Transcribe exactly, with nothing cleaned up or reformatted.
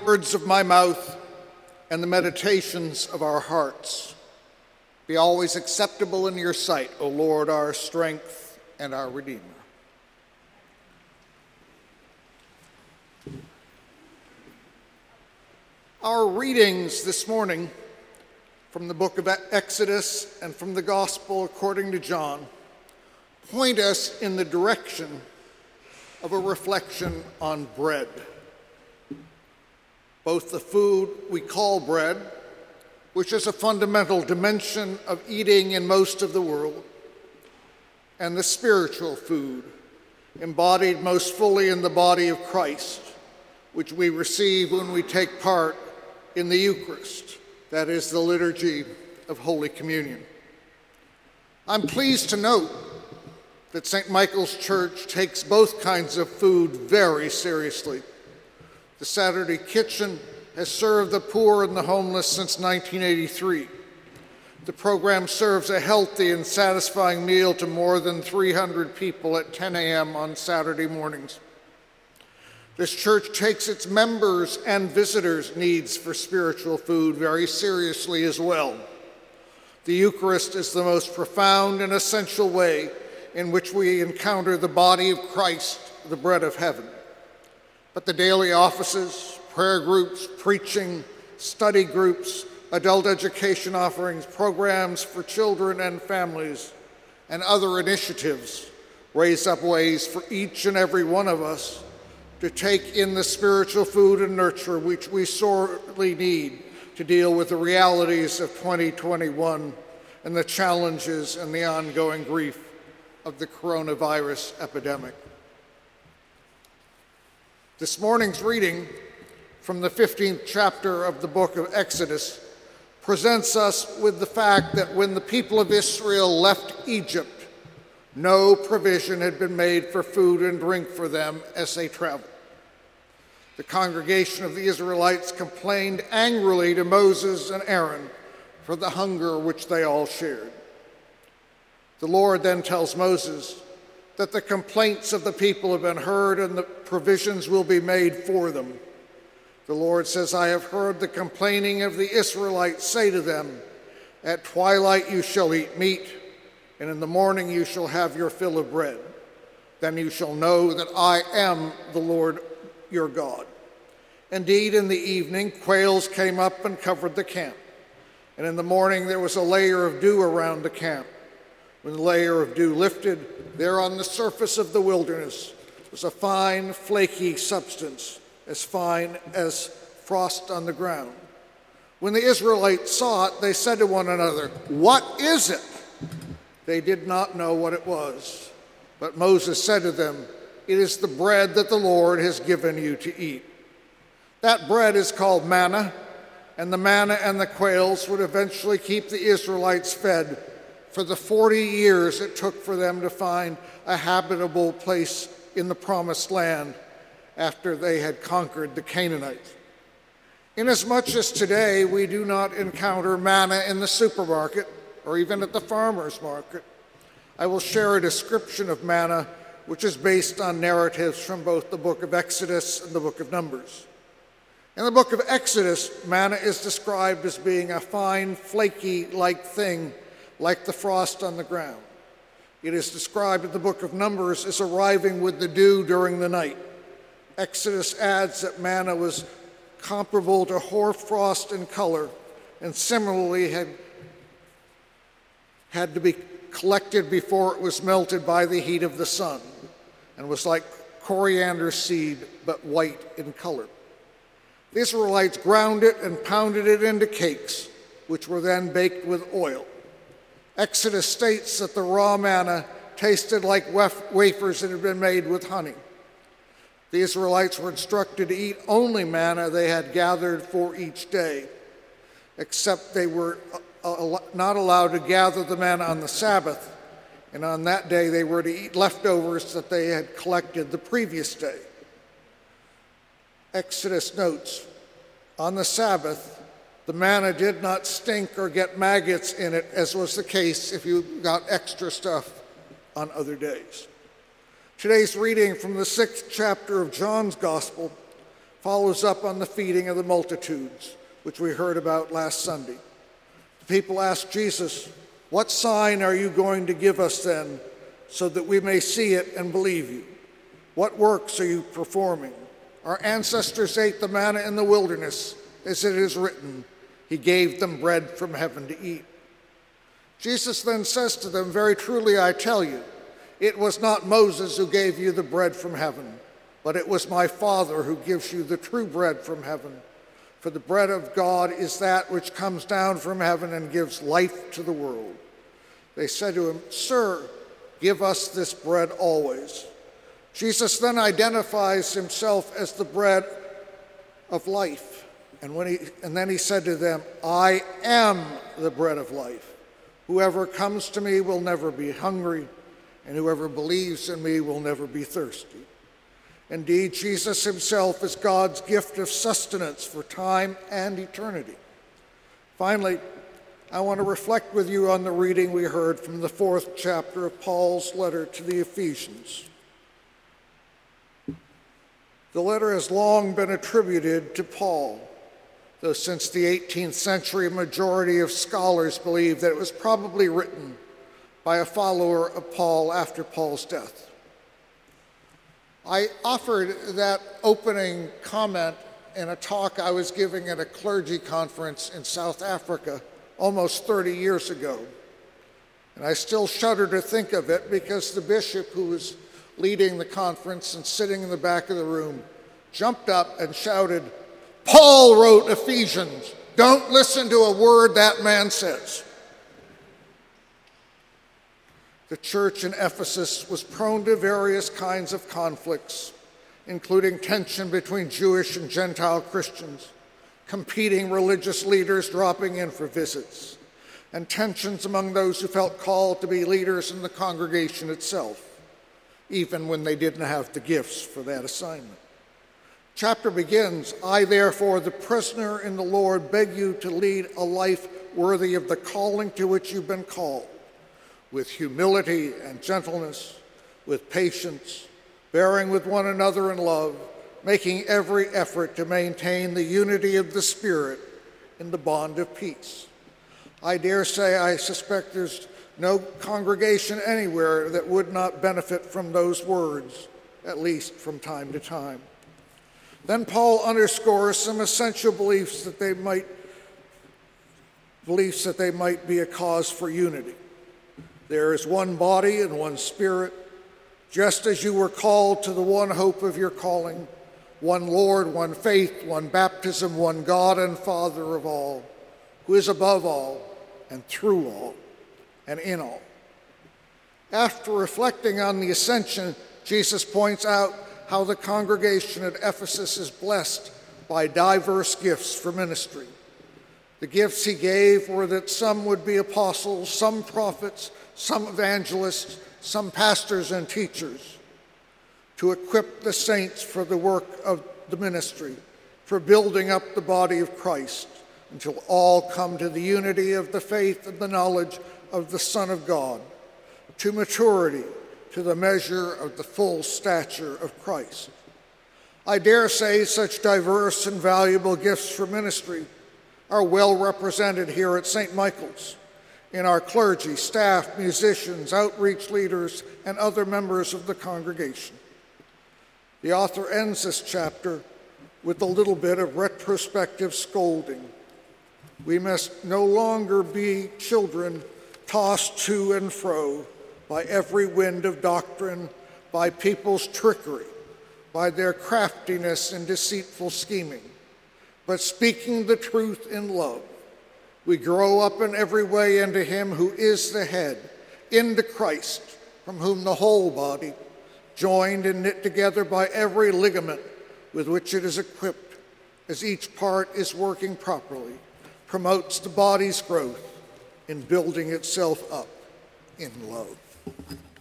words of my mouth and the meditations of our hearts be always acceptable in your sight, O Lord, our strength and our Redeemer. Our readings this morning from the book of Exodus and from the Gospel according to John point us in the direction of a reflection on bread. Both the food we call bread, which is a fundamental dimension of eating in most of the world, and the spiritual food, embodied most fully in the body of Christ, which we receive when we take part in the Eucharist, that is, the liturgy of Holy Communion. I'm pleased to note that Saint Michael's Church takes both kinds of food very seriously. The Saturday Kitchen has served the poor and the homeless since nineteen eighty-three. The program serves a healthy and satisfying meal to more than three hundred people at ten a.m. on Saturday mornings. This church takes its members' and visitors' needs for spiritual food very seriously as well. The Eucharist is the most profound and essential way in which we encounter the body of Christ, the bread of heaven. But the daily offices, prayer groups, preaching, study groups, adult education offerings, programs for children and families, and other initiatives raise up ways for each and every one of us to take in the spiritual food and nurture which we sorely need to deal with the realities of twenty twenty-one and the challenges and the ongoing grief of the coronavirus epidemic. This morning's reading from the fifteenth chapter of the book of Exodus presents us with the fact that when the people of Israel left Egypt, no provision had been made for food and drink for them as they traveled. The congregation of the Israelites complained angrily to Moses and Aaron for the hunger which they all shared. The Lord then tells Moses that the complaints of the people have been heard and the provisions will be made for them. The Lord says, I have heard the complaining of the Israelites. Say to them, at twilight you shall eat meat, and in the morning you shall have your fill of bread. Then you shall know that I am the Lord your God. Indeed, in the evening, quails came up and covered the camp. And in the morning there was a layer of dew around the camp. When the layer of dew lifted, there on the surface of the wilderness was a fine, flaky substance, as fine as frost on the ground. When the Israelites saw it, they said to one another, what is it? They did not know what it was. But Moses said to them, it is the bread that the Lord has given you to eat. That bread is called manna, and the manna and the quails would eventually keep the Israelites fed for the forty years it took for them to find a habitable place in the promised land after they had conquered the Canaanites. Inasmuch as today we do not encounter manna in the supermarket or even at the farmer's market, I will share a description of manna which is based on narratives from both the book of Exodus and the book of Numbers. In the book of Exodus, manna is described as being a fine, flaky-like thing, like the frost on the ground. It is described in the book of Numbers as arriving with the dew during the night. Exodus adds that manna was comparable to hoarfrost in color and similarly had, had to be collected before it was melted by the heat of the sun and was like coriander seed but white in color. The Israelites ground it and pounded it into cakes, which were then baked with oil. Exodus states that the raw manna tasted like wafers that had been made with honey. The Israelites were instructed to eat only manna they had gathered for each day, except they were not allowed to gather the manna on the Sabbath, and on that day they were to eat leftovers that they had collected the previous day. Exodus notes, on the Sabbath, the manna did not stink or get maggots in it, as was the case if you got extra stuff on other days. Today's reading from the sixth chapter of John's Gospel follows up on the feeding of the multitudes, which we heard about last Sunday. The people ask Jesus, "What sign are you going to give us then, so that we may see it and believe you? What works are you performing? Our ancestors ate the manna in the wilderness, as it is written, He gave them bread from heaven to eat." Jesus then says to them, "Very truly I tell you, it was not Moses who gave you the bread from heaven, but it was my Father who gives you the true bread from heaven. For the bread of God is that which comes down from heaven and gives life to the world." They said to him, "Sir, give us this bread always." Jesus then identifies himself as the bread of life. And, when he, and then he said to them, "I am the bread of life. Whoever comes to me will never be hungry, and whoever believes in me will never be thirsty." Indeed, Jesus himself is God's gift of sustenance for time and eternity. Finally, I want to reflect with you on the reading we heard from the fourth chapter of Paul's letter to the Ephesians. The letter has long been attributed to Paul, though since the eighteenth century, a majority of scholars believe that it was probably written by a follower of Paul after Paul's death. I offered that opening comment in a talk I was giving at a clergy conference in South Africa almost thirty years ago. And I still shudder to think of it because the bishop who was leading the conference and sitting in the back of the room jumped up and shouted, "Paul wrote Ephesians. Don't listen to a word that man says." The church in Ephesus was prone to various kinds of conflicts, including tension between Jewish and Gentile Christians, competing religious leaders dropping in for visits, and tensions among those who felt called to be leaders in the congregation itself, even when they didn't have the gifts for that assignment. Chapter begins, "I therefore, the prisoner in the Lord, beg you to lead a life worthy of the calling to which you've been called, with humility and gentleness, with patience, bearing with one another in love, making every effort to maintain the unity of the Spirit in the bond of peace." I dare say I suspect there's no congregation anywhere that would not benefit from those words, at least from time to time. Then Paul underscores some essential beliefs that they might beliefs that they might be a cause for unity. There is one body and one Spirit, just as you were called to the one hope of your calling, one Lord, one faith, one baptism, one God and Father of all, who is above all and through all and in all. After reflecting on the ascension, Jesus points out how the congregation at Ephesus is blessed by diverse gifts for ministry. The gifts he gave were that some would be apostles, some prophets, some evangelists, some pastors and teachers, to equip the saints for the work of the ministry, for building up the body of Christ, until all come to the unity of the faith and the knowledge of the Son of God, to maturity, to the measure of the full stature of Christ. I dare say such diverse and valuable gifts for ministry are well represented here at Saint Michael's, in our clergy, staff, musicians, outreach leaders, and other members of the congregation. The author ends this chapter with a little bit of retrospective scolding. We must no longer be children tossed to and fro by every wind of doctrine, by people's trickery, by their craftiness and deceitful scheming, but speaking the truth in love. We grow up in every way into him who is the head, into Christ, from whom the whole body, joined and knit together by every ligament with which it is equipped, as each part is working properly, promotes the body's growth in building itself up in love.